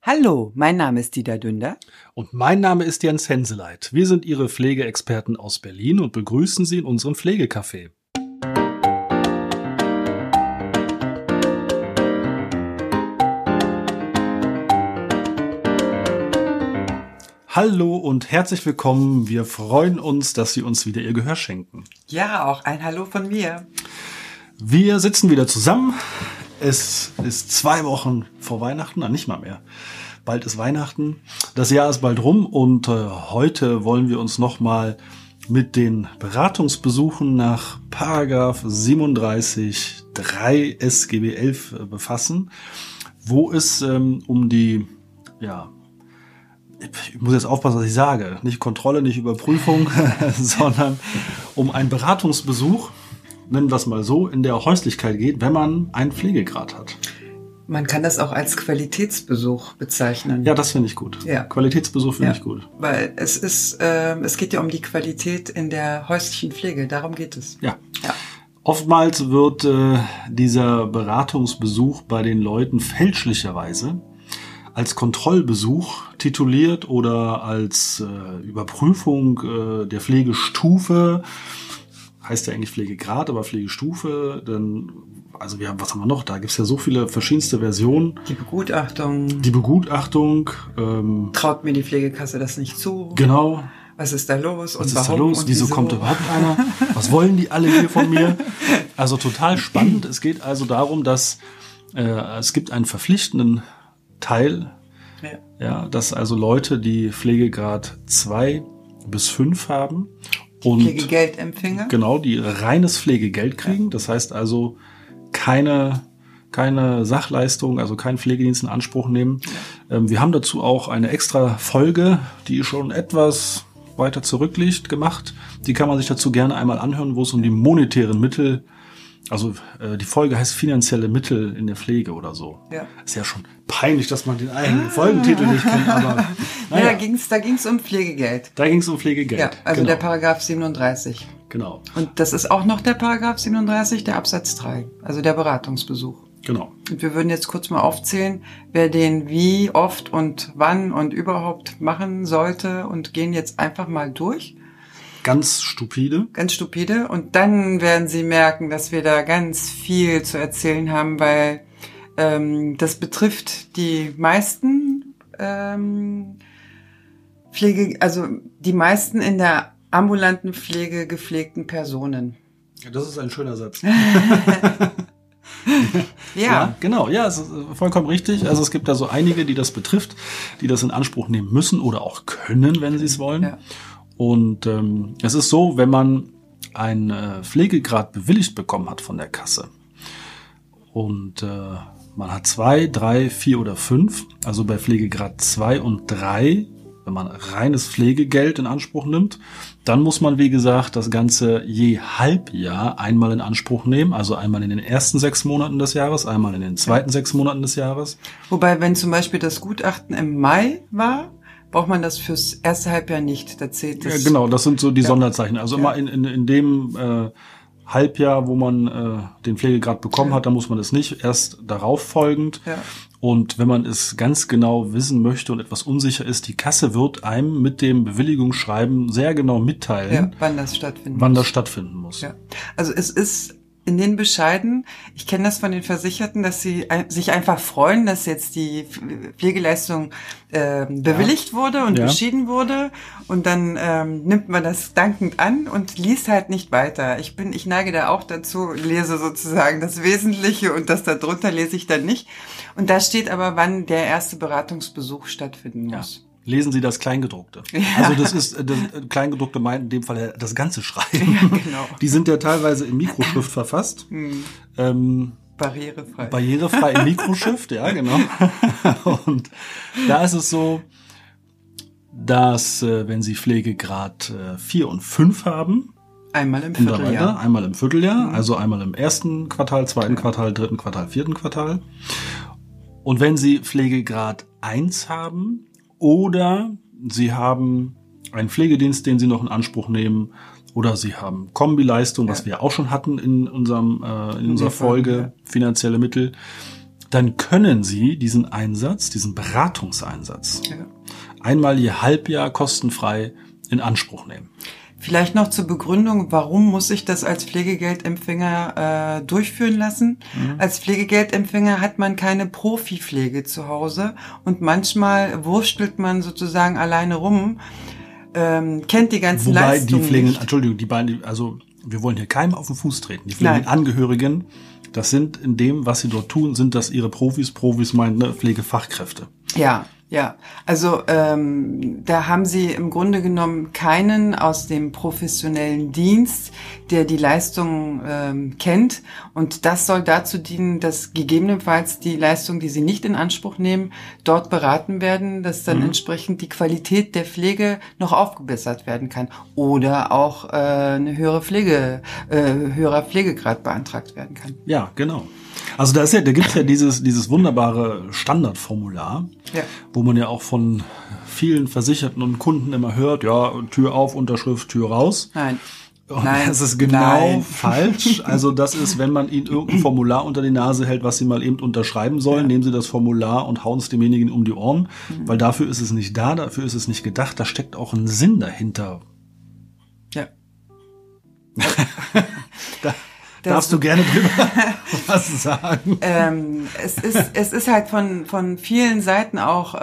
Hallo, mein Name ist Dieter Dünder. Und mein Name ist Jens Henseleit. Wir sind Ihre Pflegeexperten aus Berlin und begrüßen Sie in unserem Pflegecafé. Hallo und herzlich willkommen. Wir freuen uns, dass Sie uns wieder Ihr Gehör schenken. Ja, auch ein Hallo von mir. Wir sitzen wieder zusammen. Es ist 2 Wochen vor Weihnachten, nicht mal mehr. Bald ist Weihnachten. Das Jahr ist bald rum und heute wollen wir uns nochmal mit den Beratungsbesuchen nach Paragraph 37.3 SGB 11 befassen, wo es um die, ich muss jetzt aufpassen, was ich sage, nicht Kontrolle, nicht Überprüfung, sondern um einen Beratungsbesuch, nennen wir es mal so, in der Häuslichkeit geht, wenn man einen Pflegegrad hat. Man kann das auch als Qualitätsbesuch bezeichnen. Ja, das finde ich gut. Ja. Qualitätsbesuch finde ich gut. Weil es geht ja um die Qualität in der häuslichen Pflege, darum geht es. Ja. Oftmals wird dieser Beratungsbesuch bei den Leuten fälschlicherweise als Kontrollbesuch tituliert oder als Überprüfung der Pflegestufe. Heißt ja eigentlich Pflegegrad, aber Pflegestufe. Was haben wir noch? Da gibt es ja so viele verschiedenste Versionen. Die Begutachtung. Traut mir die Pflegekasse das nicht zu? Genau. Was ist da los? Was ist da los? Wieso kommt überhaupt einer? Was wollen die alle hier von mir? Also total spannend. Es geht also darum, dass es gibt einen verpflichtenden Teil, dass also Leute, die Pflegegrad 2 bis 5 haben und Pflegegeldempfänger. Genau, die reines Pflegegeld kriegen. Das heißt also keine Sachleistung, also keinen Pflegedienst in Anspruch nehmen. Wir haben dazu auch eine extra Folge, die schon etwas weiter zurückliegt, gemacht. Die kann man sich dazu gerne einmal anhören, wo es um die monetären Mittel, also die Folge heißt finanzielle Mittel in der Pflege oder so. Ja. Ist ja schon peinlich, dass man den eigenen Folgentitel nicht kennt, aber naja. Da ging's um Pflegegeld. Da ging es um Pflegegeld. Ja, also der Paragraph 37. Genau. Und das ist auch noch der Paragraph 37, der Absatz 3, also der Beratungsbesuch. Genau. Und wir würden jetzt kurz mal aufzählen, wer den wie, oft und wann und überhaupt machen sollte und gehen jetzt einfach mal durch. Ganz stupide. Und dann werden Sie merken, dass wir da ganz viel zu erzählen haben, weil das betrifft die meisten die meisten in der ambulanten Pflege gepflegten Personen. Ja, das ist ein schöner Satz. Ja, genau. Ja, es ist vollkommen richtig. Also es gibt da so einige, die das betrifft, die das in Anspruch nehmen müssen oder auch können, wenn sie es wollen. Ja. Und es ist so, wenn man einen Pflegegrad bewilligt bekommen hat von der Kasse und man hat 2, 3, 4 oder 5, also bei Pflegegrad 2 und 3, wenn man reines Pflegegeld in Anspruch nimmt, dann muss man, wie gesagt, das Ganze je Halbjahr einmal in Anspruch nehmen, also einmal in den ersten 6 Monaten des Jahres, einmal in den zweiten 6 Monaten des Jahres. Wobei, wenn zum Beispiel das Gutachten im Mai war, braucht man das fürs erste Halbjahr nicht. Da zählt das. Ja, genau, das sind so die Sonderzeichen. Also immer in dem Halbjahr, wo man den Pflegegrad bekommen hat, da muss man es nicht, erst darauf folgend. Ja. Und wenn man es ganz genau wissen möchte und etwas unsicher ist, die Kasse wird einem mit dem Bewilligungsschreiben sehr genau mitteilen, wann das stattfinden muss. Ja. Also es ist in den Bescheiden, ich kenne das von den Versicherten, dass sie sich einfach freuen, dass jetzt die Pflegeleistung bewilligt wurde und beschieden wurde, und dann nimmt man das dankend an und liest halt nicht weiter. Ich neige da auch dazu, lese sozusagen das Wesentliche und das darunter lese ich dann nicht. Und da steht aber, wann der erste Beratungsbesuch stattfinden muss. Ja. Lesen Sie das Kleingedruckte. Ja. Also das Kleingedruckte meint in dem Fall das ganze Schreiben. Ja, genau. Die sind ja teilweise in Mikroschrift verfasst. Barrierefrei in Mikroschrift, ja, genau. Und da ist es so, dass wenn Sie Pflegegrad 4 und 5 haben, einmal im Vierteljahr, also einmal im ersten Quartal, zweiten Quartal, dritten Quartal, vierten Quartal. Und wenn Sie Pflegegrad 1 haben, oder Sie haben einen Pflegedienst, den Sie noch in Anspruch nehmen, oder Sie haben Kombileistung, was wir auch schon hatten in unserer Folge, finanzielle Mittel. dann können Sie diesen Beratungseinsatz, einmal Ihr Halbjahr kostenfrei in Anspruch nehmen. Vielleicht noch zur Begründung, warum muss ich das als Pflegegeldempfänger durchführen lassen? Als Pflegegeldempfänger hat man keine Profipflege zu Hause und manchmal wurstelt man sozusagen alleine rum, kennt die ganzen Leistungen nicht. Entschuldigung, die beiden, also wir wollen hier keinem auf den Fuß treten. Die Pflegeangehörigen, das sind in dem, was sie dort tun, sind das ihre Profis meinen Pflegefachkräfte. Ja, also da haben Sie im Grunde genommen keinen aus dem professionellen Dienst, der die Leistungen kennt. Und das soll dazu dienen, dass gegebenenfalls die Leistungen, die Sie nicht in Anspruch nehmen, dort beraten werden, dass dann entsprechend die Qualität der Pflege noch aufgebessert werden kann oder auch eine höherer Pflegegrad beantragt werden kann. Ja, genau. Also da gibt's ja dieses wunderbare Standardformular, wo man ja auch von vielen Versicherten und Kunden immer hört, ja, Tür auf, Unterschrift, Tür raus. Nein. Und das ist genau falsch. Also das ist, wenn man Ihnen irgendein Formular unter die Nase hält, was Sie mal eben unterschreiben sollen, nehmen Sie das Formular und hauen es demjenigen um die Ohren, weil dafür ist es nicht da, dafür ist es nicht gedacht, da steckt auch ein Sinn dahinter. Ja. Darfst du gerne drüber was sagen? Es ist halt von vielen Seiten auch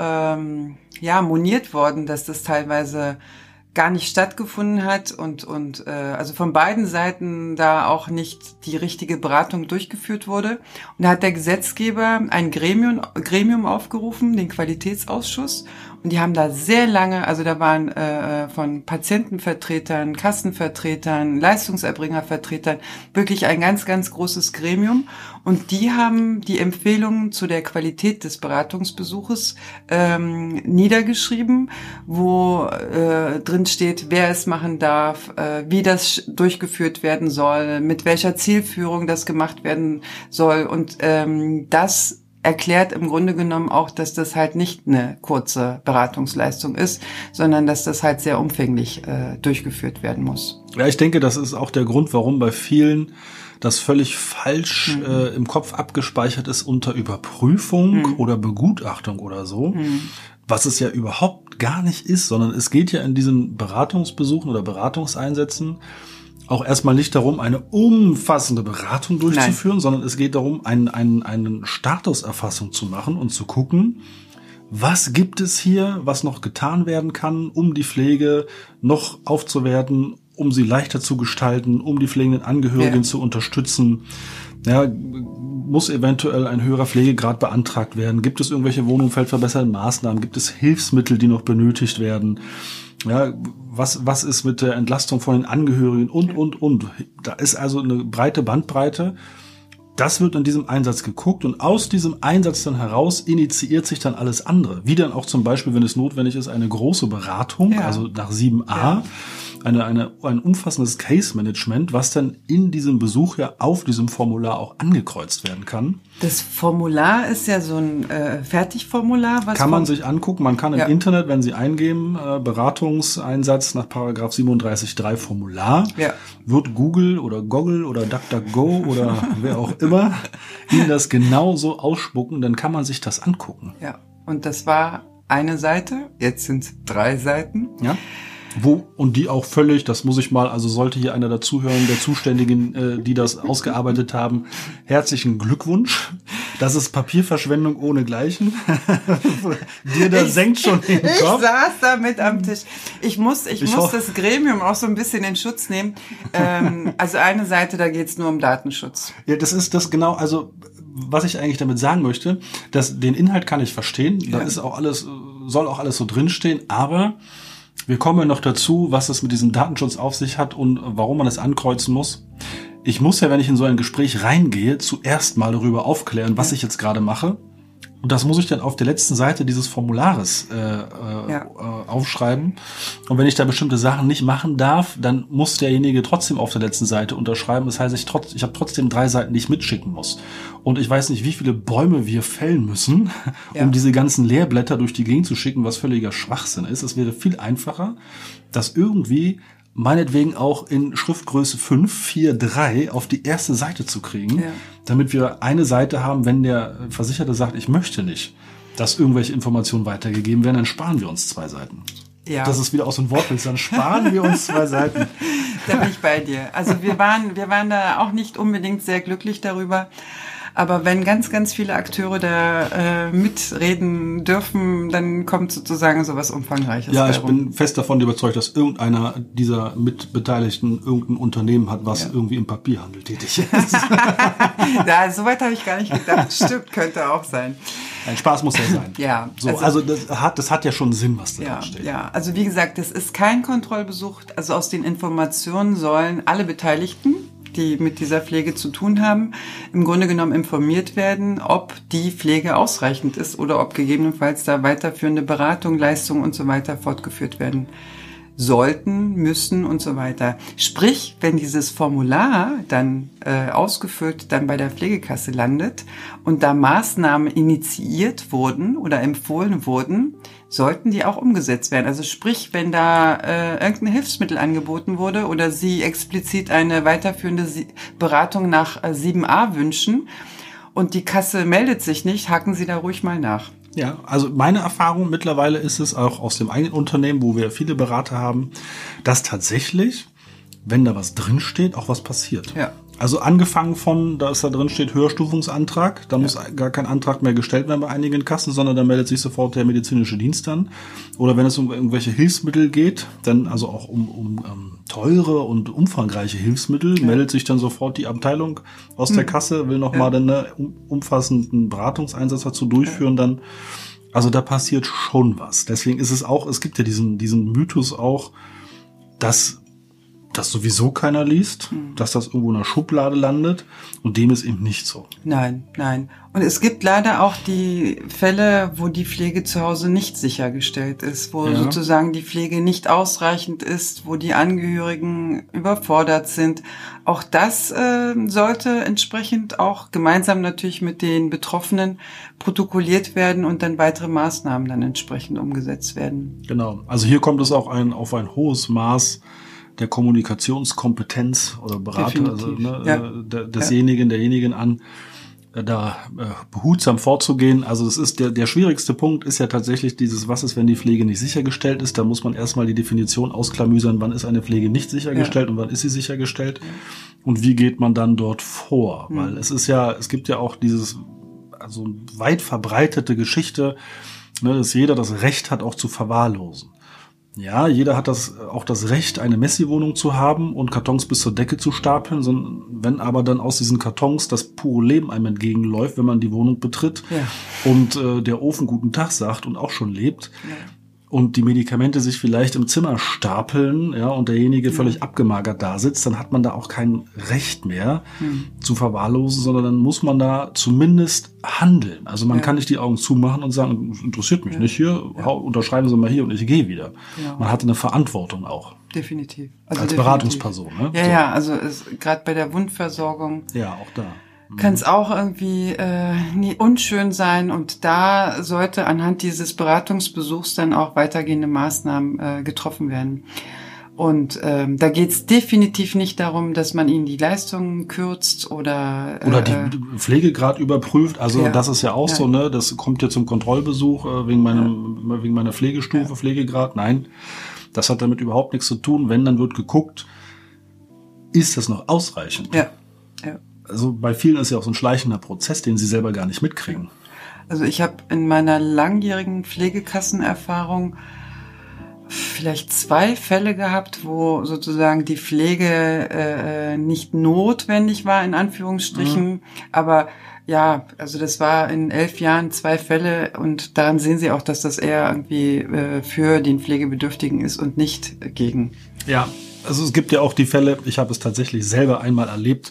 moniert worden, dass das teilweise gar nicht stattgefunden hat und also von beiden Seiten da auch nicht die richtige Beratung durchgeführt wurde. Und da hat der Gesetzgeber ein Gremium aufgerufen, den Qualitätsausschuss. Und die haben da sehr lange, also da waren von Patientenvertretern, Kassenvertretern, Leistungserbringervertretern wirklich ein ganz, ganz großes Gremium. Und die haben die Empfehlungen zu der Qualität des Beratungsbesuches niedergeschrieben, wo drin steht, wer es machen darf, wie das durchgeführt werden soll, mit welcher Zielführung das gemacht werden soll. Und das erklärt im Grunde genommen auch, dass das halt nicht eine kurze Beratungsleistung ist, sondern dass das halt sehr umfänglich durchgeführt werden muss. Ja, ich denke, das ist auch der Grund, warum bei vielen das völlig falsch im Kopf abgespeichert ist unter Überprüfung oder Begutachtung oder so, was es ja überhaupt gar nicht ist, sondern es geht ja in diesen Beratungsbesuchen oder Beratungseinsätzen auch erstmal nicht darum, eine umfassende Beratung durchzuführen, sondern es geht darum, eine Statuserfassung zu machen und zu gucken, was gibt es hier, was noch getan werden kann, um die Pflege noch aufzuwerten, um sie leichter zu gestalten, um die pflegenden Angehörigen zu unterstützen. Ja, muss eventuell ein höherer Pflegegrad beantragt werden? Gibt es irgendwelche wohnumfeldverbessernden Maßnahmen? Gibt es Hilfsmittel, die noch benötigt werden? Ja, was ist mit der Entlastung von den Angehörigen und. Da ist also eine breite Bandbreite. Das wird in diesem Einsatz geguckt und aus diesem Einsatz dann heraus initiiert sich dann alles andere. Wie dann auch zum Beispiel, wenn es notwendig ist, eine große Beratung, also nach 7a, ein umfassendes Case-Management, was dann in diesem Besuch ja auf diesem Formular auch angekreuzt werden kann. Das Formular ist ja so ein Fertigformular. Kann man sich angucken. Man kann im Internet, wenn Sie eingeben, Beratungseinsatz nach Paragraph 37.3 Formular, wird Google oder Goggle oder DuckDuckGo oder wer auch immer Ihnen das genauso ausspucken, dann kann man sich das angucken. Ja, und das war eine Seite, jetzt sind es 3 Seiten. Ja. Und die auch völlig, das muss ich mal, also sollte hier einer dazuhören, der Zuständigen, die das ausgearbeitet haben, herzlichen Glückwunsch. Das ist Papierverschwendung ohnegleichen. Senkt schon den Kopf. Ich saß da mit am Tisch. Ich muss das Gremium auch so ein bisschen in Schutz nehmen. Also eine Seite, da geht's nur um Datenschutz. Ja, das ist das genau, also was ich eigentlich damit sagen möchte, dass den Inhalt kann ich verstehen, da ist auch alles, soll auch alles so drinstehen, aber wir kommen ja noch dazu, was es mit diesem Datenschutz auf sich hat und warum man es ankreuzen muss. Ich muss ja, wenn ich in so ein Gespräch reingehe, zuerst mal darüber aufklären, was ich jetzt gerade mache. Und das muss ich dann auf der letzten Seite dieses Formulares aufschreiben. Und wenn ich da bestimmte Sachen nicht machen darf, dann muss derjenige trotzdem auf der letzten Seite unterschreiben. Das heißt, ich habe trotzdem 3 Seiten, die ich mitschicken muss. Und ich weiß nicht, wie viele Bäume wir fällen müssen, um diese ganzen Leerblätter durch die Gegend zu schicken, was völliger Schwachsinn ist. Es wäre viel einfacher, das irgendwie meinetwegen auch in Schriftgröße 5,4,3 auf die erste Seite zu kriegen, damit wir eine Seite haben, wenn der Versicherte sagt, ich möchte nicht, dass irgendwelche Informationen weitergegeben werden, dann sparen wir uns 2 Seiten. Ja. Das ist wieder aus dem Wortwitz, dann sparen wir uns 2 Seiten. Da bin ich bei dir. Also wir waren da auch nicht unbedingt sehr glücklich darüber. Aber wenn ganz, ganz viele Akteure da mitreden dürfen, dann kommt sozusagen sowas Umfangreiches. Ja, ich bin fest davon überzeugt, dass irgendeiner dieser Mitbeteiligten irgendein Unternehmen hat, was irgendwie im Papierhandel tätig ist. Ja, soweit habe ich gar nicht gedacht. Stimmt, könnte auch sein. Ein Spaß muss ja sein. Ja. So, also das hat ja schon Sinn, was da steht. Ja, also wie gesagt, das ist kein Kontrollbesuch. Also aus den Informationen sollen alle Beteiligten, die mit dieser Pflege zu tun haben, im Grunde genommen informiert werden, ob die Pflege ausreichend ist oder ob gegebenenfalls da weiterführende Beratung, Leistungen und so weiter fortgeführt werden sollten, müssen und so weiter. Sprich, wenn dieses Formular dann ausgefüllt dann bei der Pflegekasse landet und da Maßnahmen initiiert wurden oder empfohlen wurden, sollten die auch umgesetzt werden. Also sprich, wenn da irgendein Hilfsmittel angeboten wurde oder Sie explizit eine weiterführende Beratung nach 7a wünschen und die Kasse meldet sich nicht, haken Sie da ruhig mal nach. Ja, also meine Erfahrung mittlerweile ist es auch aus dem eigenen Unternehmen, wo wir viele Berater haben, dass tatsächlich, wenn da was drinsteht, auch was passiert. Ja. Also angefangen von, dass da drin steht Höherstufungsantrag, da muss gar kein Antrag mehr gestellt werden bei einigen Kassen, sondern da meldet sich sofort der medizinische Dienst an. Oder wenn es um irgendwelche Hilfsmittel geht, dann also auch um teure und umfangreiche Hilfsmittel, meldet sich dann sofort die Abteilung aus der Kasse, will nochmal dann einen umfassenden Beratungseinsatz dazu durchführen dann. Also da passiert schon was. Deswegen ist es auch, es gibt ja diesen Mythos auch, dass das sowieso keiner liest, dass das irgendwo in einer Schublade landet, und dem ist eben nicht so. Nein. Und es gibt leider auch die Fälle, wo die Pflege zu Hause nicht sichergestellt ist, wo sozusagen die Pflege nicht ausreichend ist, wo die Angehörigen überfordert sind. Auch das sollte entsprechend auch gemeinsam natürlich mit den Betroffenen protokolliert werden und dann weitere Maßnahmen dann entsprechend umgesetzt werden. Genau. Also hier kommt es auch auf ein hohes Maß der Kommunikationskompetenz oder Berater, also, derjenigen an, da behutsam vorzugehen. Also es ist der schwierigste Punkt ist ja tatsächlich dieses, was ist, wenn die Pflege nicht sichergestellt ist. Da muss man erstmal die Definition ausklamüsern, wann ist eine Pflege nicht sichergestellt und wann ist sie sichergestellt und wie geht man dann dort vor. Weil es gibt ja auch also weit verbreitete Geschichte, dass jeder das Recht hat, auch zu verwahrlosen. Ja, jeder hat auch das Recht, eine Messi-Wohnung zu haben und Kartons bis zur Decke zu stapeln. Wenn aber dann aus diesen Kartons das pure Leben einem entgegenläuft, wenn man die Wohnung betritt und der Ofen guten Tag sagt und auch schon lebt und die Medikamente sich vielleicht im Zimmer stapeln, und derjenige völlig abgemagert da sitzt, dann hat man da auch kein Recht mehr zu verwahrlosen, sondern dann muss man da zumindest handeln. Also man kann nicht die Augen zumachen und sagen, interessiert mich nicht hier, unterschreiben Sie mal hier und ich gehe wieder. Genau. Man hat eine Verantwortung auch. Definitiv. Also als Beratungsperson. Ne? Ja, also gerade bei der Wundversorgung. Ja, auch da. Kann es auch irgendwie unschön sein, und da sollte anhand dieses Beratungsbesuchs dann auch weitergehende Maßnahmen getroffen werden. Und da geht es definitiv nicht darum, dass man ihnen die Leistungen kürzt oder die Pflegegrad überprüft. Also das ist ja auch so, ne? Das kommt ja zum Kontrollbesuch wegen meiner Pflegestufe, Pflegegrad. Nein, das hat damit überhaupt nichts zu tun. Wenn, dann wird geguckt, ist das noch ausreichend? Ja. Also bei vielen ist ja auch so ein schleichender Prozess, den sie selber gar nicht mitkriegen. Also ich habe in meiner langjährigen Pflegekassenerfahrung vielleicht 2 Fälle gehabt, wo sozusagen die Pflege nicht notwendig war, in Anführungsstrichen. Aber ja, also das war in 11 Jahren 2 Fälle, und daran sehen Sie auch, dass das eher irgendwie für den Pflegebedürftigen ist und nicht gegen. Ja, also es gibt ja auch die Fälle, ich habe es tatsächlich selber einmal erlebt,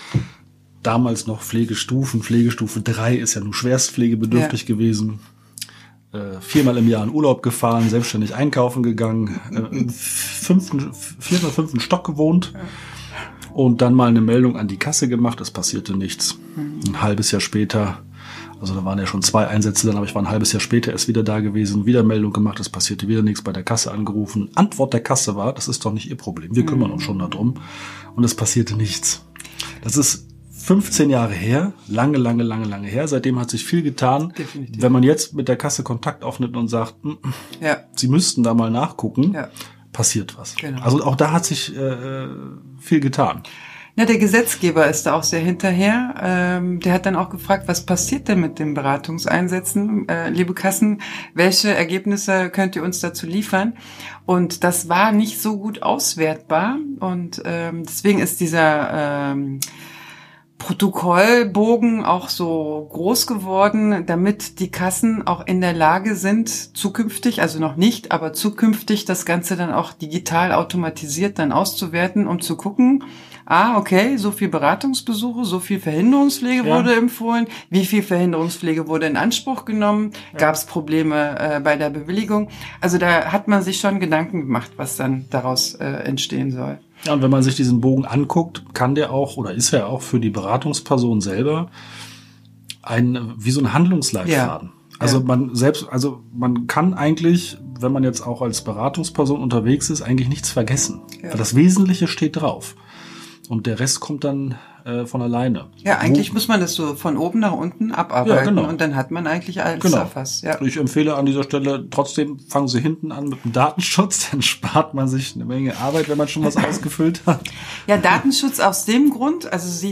damals noch Pflegestufen. Pflegestufe 3 ist ja nun schwerstpflegebedürftig gewesen. 4-mal im Jahr in Urlaub gefahren, selbstständig einkaufen gegangen, im 4. oder 5. Stock gewohnt und dann mal eine Meldung an die Kasse gemacht. Es passierte nichts. Ein halbes Jahr später Also da waren ja schon 2 Einsätze, dann aber ich war ein halbes Jahr später erst wieder da gewesen, wieder Meldung gemacht, es passierte wieder nichts, bei der Kasse angerufen. Antwort der Kasse war, das ist doch nicht Ihr Problem, wir kümmern uns schon darum. Und es passierte nichts. Das ist 15 Jahre her, lange her. Seitdem hat sich viel getan. Definitiv. Wenn man jetzt mit der Kasse Kontakt aufnimmt und sagt, Sie müssten da mal nachgucken, passiert was. Genau. Also auch da hat sich viel getan. Ja, der Gesetzgeber ist da auch sehr hinterher. Der hat dann auch gefragt, was passiert denn mit den Beratungseinsätzen? Liebe Kassen, welche Ergebnisse könnt ihr uns dazu liefern? Und das war nicht so gut auswertbar. Und deswegen ist dieser Protokollbogen auch so groß geworden, damit die Kassen auch in der Lage sind, zukünftig, also noch nicht, aber zukünftig das Ganze dann auch digital automatisiert dann auszuwerten, um zu gucken, okay, so viel Beratungsbesuche, so viel Verhinderungspflege wurde empfohlen, wie viel Verhinderungspflege wurde in Anspruch genommen, gab es Probleme bei der Bewilligung. Also da hat man sich schon Gedanken gemacht, was dann daraus entstehen soll. Ja, und wenn man sich diesen Bogen anguckt, kann der auch oder ist er auch für die Beratungsperson selber wie so ein Handlungsleitfaden. Also man kann eigentlich, wenn man jetzt auch als Beratungsperson unterwegs ist, eigentlich nichts vergessen. Ja. Weil das Wesentliche steht drauf. Und der Rest kommt dann von alleine. Ja, eigentlich muss man das so von oben nach unten abarbeiten und dann hat man eigentlich alles erfasst. Ja. Ich empfehle an dieser Stelle trotzdem, fangen Sie hinten an mit dem Datenschutz, dann spart man sich eine Menge Arbeit, wenn man schon was ausgefüllt hat. Ja, Datenschutz aus dem Grund, also Sie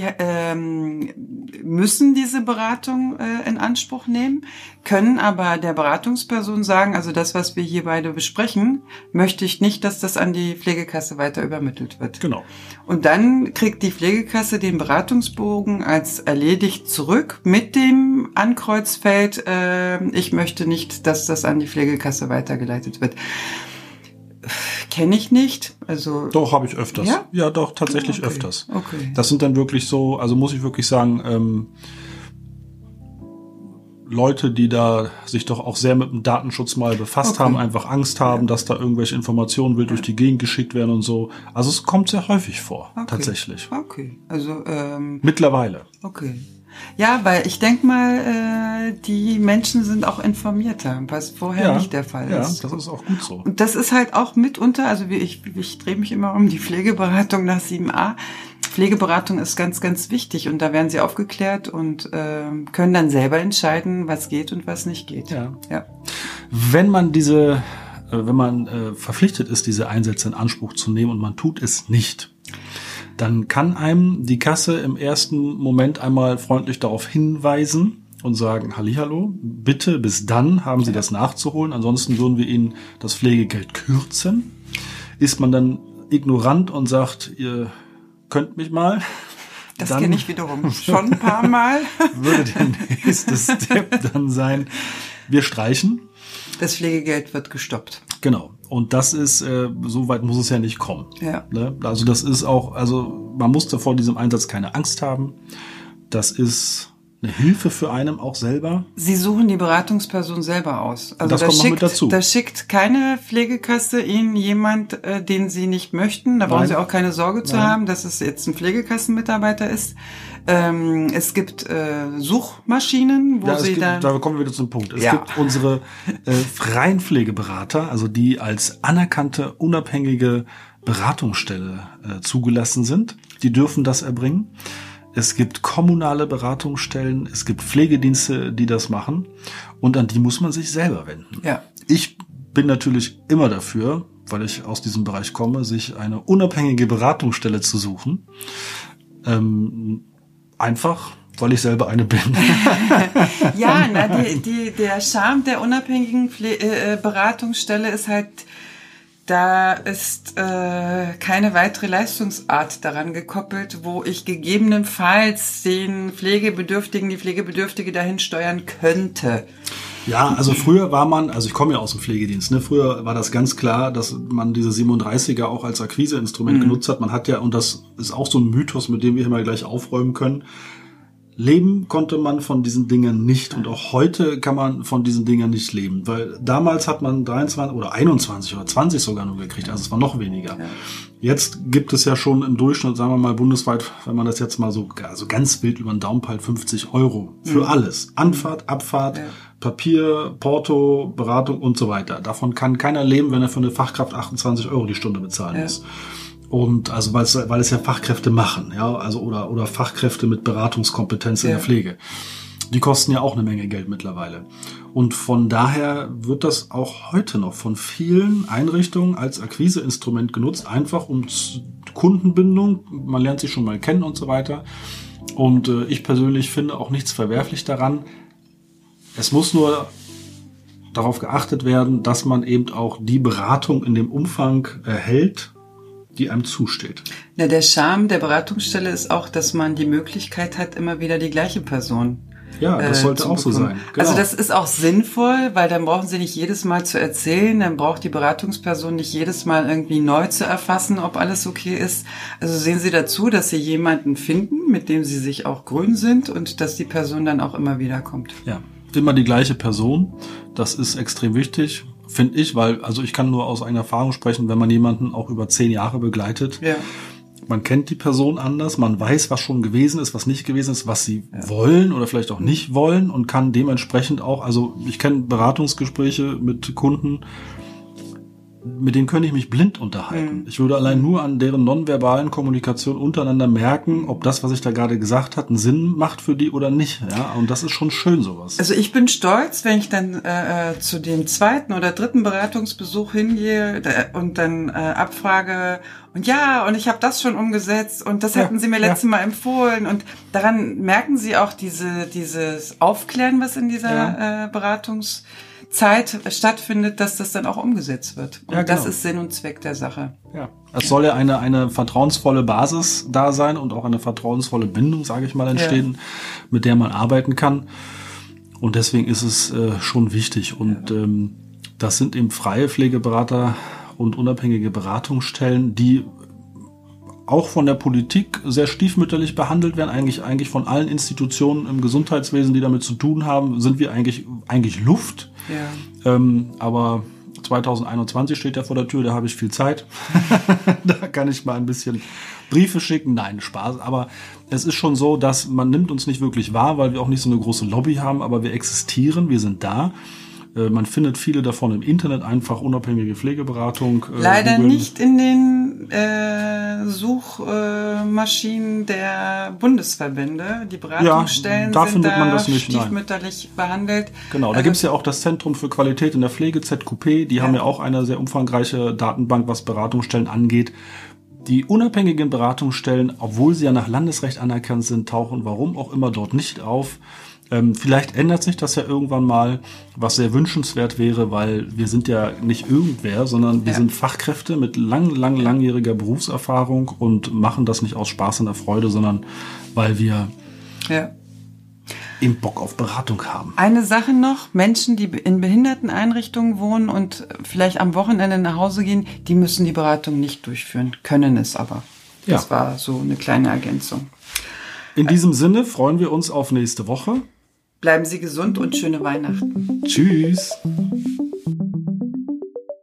müssen diese Beratung in Anspruch nehmen, können aber der Beratungsperson sagen, also das, was wir hier beide besprechen, möchte ich nicht, dass das an die Pflegekasse weiter übermittelt wird. Genau. Und dann kriegt die Pflegekasse den Beratungsbogen als erledigt zurück mit dem Ankreuzfeld, ich möchte nicht, dass das an die Pflegekasse weitergeleitet wird. Kenne ich nicht. Also doch, habe ich öfters. Ja? Ja, doch, tatsächlich öfters. Okay. Das sind dann wirklich so, also muss ich wirklich sagen, Leute, die da sich doch auch sehr mit dem Datenschutz mal befasst haben, einfach Angst haben, dass da irgendwelche Informationen wild durch die Gegend geschickt werden und so. Also es kommt sehr häufig vor, tatsächlich. Okay, also mittlerweile. Okay. Ja, weil ich denke mal, die Menschen sind auch informierter, was vorher nicht der Fall ist. Ja, das ist auch gut so. Und das ist halt auch mitunter, also ich drehe mich immer um die Pflegeberatung nach 7a. Pflegeberatung ist ganz, ganz wichtig und da werden sie aufgeklärt und können dann selber entscheiden, was geht und was nicht geht. Ja. Wenn man verpflichtet ist, diese Einsätze in Anspruch zu nehmen und man tut es nicht, dann kann einem die Kasse im ersten Moment einmal freundlich darauf hinweisen und sagen, Hallihallo, bitte bis dann haben Sie das nachzuholen, ansonsten würden wir Ihnen das Pflegegeld kürzen. Ist man dann ignorant und sagt, ihr könnt mich mal. Das kenne ich wiederum schon ein paar Mal. Würde der nächste Step dann sein, wir streichen. Das Pflegegeld wird gestoppt. Genau. Und das ist, so weit muss es ja nicht kommen. Ja. Ne? Also das ist auch, also man musste vor diesem Einsatz keine Angst haben. Das ist eine Hilfe für einen auch selber. Sie suchen die Beratungsperson selber aus. Also das kommt noch mit dazu. Da schickt keine Pflegekasse Ihnen jemand, den Sie nicht möchten. Da brauchen Sie auch keine Sorge zu haben, dass es jetzt ein Pflegekassenmitarbeiter ist. Es gibt Suchmaschinen, wo Sie dann... Da kommen wir wieder zum Punkt. Es gibt unsere freien Pflegeberater, also die als anerkannte, unabhängige Beratungsstelle zugelassen sind. Die dürfen das erbringen. Es gibt kommunale Beratungsstellen, es gibt Pflegedienste, die das machen und an die muss man sich selber wenden. Ja. Ich bin natürlich immer dafür, weil ich aus diesem Bereich komme, sich eine unabhängige Beratungsstelle zu suchen. Einfach, weil ich selber eine bin. Ja, der Charme der unabhängigen Beratungsstelle ist halt, da ist keine weitere Leistungsart daran gekoppelt, wo ich gegebenenfalls die Pflegebedürftige dahin steuern könnte. Ja, also früher war man, also ich komme ja aus dem Pflegedienst, ne? Früher war das ganz klar, dass man diese 37er auch als Akquiseinstrument genutzt hat. Man hat ja, und das ist auch so ein Mythos, mit dem wir immer gleich aufräumen können, leben konnte man von diesen Dingen nicht und auch heute kann man von diesen Dingen nicht leben, weil damals hat man 23 oder 21 oder 20 sogar nur gekriegt, also es war noch weniger. Ja. Jetzt gibt es ja schon im Durchschnitt, sagen wir mal bundesweit, wenn man das jetzt mal so also ganz wild über den Daumen peilt, 50 € für alles. Anfahrt, Abfahrt, Papier, Porto, Beratung und so weiter. Davon kann keiner leben, wenn er für eine Fachkraft 28 € die Stunde bezahlen muss. Und also weil es ja Fachkräfte machen, ja, also oder Fachkräfte mit Beratungskompetenz in der Pflege. Die kosten ja auch eine Menge Geld mittlerweile. Und von daher wird das auch heute noch von vielen Einrichtungen als Akquiseinstrument genutzt, einfach um Kundenbindung, man lernt sich schon mal kennen und so weiter. Und ich persönlich finde auch nichts verwerflich daran. Es muss nur darauf geachtet werden, dass man eben auch die Beratung in dem Umfang erhält, die einem zusteht. Na, der Charme der Beratungsstelle ist auch, dass man die Möglichkeit hat, immer wieder die gleiche Person Ja, das sollte auch so sein. Genau. Also das ist auch sinnvoll, weil dann brauchen Sie nicht jedes Mal zu erzählen, dann braucht die Beratungsperson nicht jedes Mal irgendwie neu zu erfassen, ob alles okay ist. Also sehen Sie dazu, dass Sie jemanden finden, mit dem Sie sich auch grün sind und dass die Person dann auch immer wieder kommt. Ja, immer die gleiche Person. Das ist extrem wichtig, finde ich, weil, also ich kann nur aus eigener Erfahrung sprechen, wenn man jemanden auch über 10 Jahre begleitet. Ja. Man kennt die Person anders, man weiß, was schon gewesen ist, was nicht gewesen ist, was sie wollen oder vielleicht auch nicht wollen und kann dementsprechend auch, also ich kenne Beratungsgespräche mit Kunden, mit denen könnte ich mich blind unterhalten. Ich würde allein nur an deren nonverbalen Kommunikation untereinander merken, ob das, was ich da gerade gesagt habe, einen Sinn macht für die oder nicht. Ja, und das ist schon schön, sowas. Also ich bin stolz, wenn ich dann zu dem 2. oder 3. Beratungsbesuch hingehe und dann abfrage und und ich habe das schon umgesetzt und das hatten Sie mir letztes Mal empfohlen und daran merken Sie auch dieses Aufklären, was in dieser Beratungszeit stattfindet, dass das dann auch umgesetzt wird. Und das ist Sinn und Zweck der Sache. Ja. Es soll ja eine vertrauensvolle Basis da sein und auch eine vertrauensvolle Bindung, sage ich mal, entstehen, mit der man arbeiten kann. Und deswegen ist es schon wichtig. Und das sind eben freie Pflegeberater und unabhängige Beratungsstellen, die auch von der Politik sehr stiefmütterlich behandelt werden, eigentlich von allen Institutionen im Gesundheitswesen, die damit zu tun haben, sind wir eigentlich Luft. Ja. Aber 2021 steht ja vor der Tür, da habe ich viel Zeit. Da kann ich mal ein bisschen Briefe schicken. Nein, Spaß. Aber es ist schon so, dass man nimmt uns nicht wirklich wahr, weil wir auch nicht so eine große Lobby haben, aber wir existieren, wir sind da. Man findet viele davon im Internet, einfach unabhängige Pflegeberatung. Leider Google. Nicht in den Suchmaschinen der Bundesverbände. Die Beratungsstellen sind da stiefmütterlich behandelt. Genau, da gibt's ja auch das Zentrum für Qualität in der Pflege, ZQP. Die haben ja auch eine sehr umfangreiche Datenbank, was Beratungsstellen angeht. Die unabhängigen Beratungsstellen, obwohl sie ja nach Landesrecht anerkannt sind, tauchen warum auch immer dort nicht auf. Vielleicht ändert sich das ja irgendwann mal, was sehr wünschenswert wäre, weil wir sind ja nicht irgendwer, sondern wir sind Fachkräfte mit langjähriger Berufserfahrung und machen das nicht aus Spaß und der Freude, sondern weil wir eben Bock auf Beratung haben. Eine Sache noch, Menschen, die in Behinderteneinrichtungen wohnen und vielleicht am Wochenende nach Hause gehen, die müssen die Beratung nicht durchführen, können es aber. Das war so eine kleine Ergänzung. In diesem Sinne freuen wir uns auf nächste Woche. Bleiben Sie gesund und schöne Weihnachten. Tschüss.